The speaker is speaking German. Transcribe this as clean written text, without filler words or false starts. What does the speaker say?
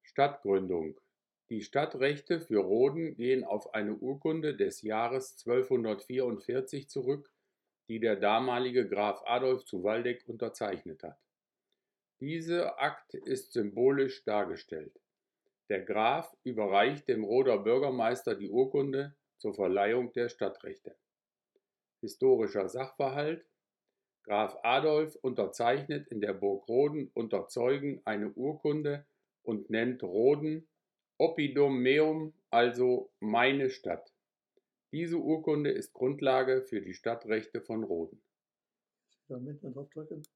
Stadtgründung. Die Stadtrechte für Rhoden gehen auf eine Urkunde des Jahres 1244 zurück, die der damalige Graf Adolf zu Waldeck unterzeichnet hat. Dieser Akt ist symbolisch dargestellt. Der Graf überreicht dem Roder Bürgermeister die Urkunde zur Verleihung der Stadtrechte. Historischer Sachverhalt: Graf Adolf unterzeichnet in der Burg Rhoden unter Zeugen eine Urkunde und nennt Rhoden Oppidum meum, also meine Stadt. Diese Urkunde ist Grundlage für die Stadtrechte von Rhoden. Da mitten drauf drücken.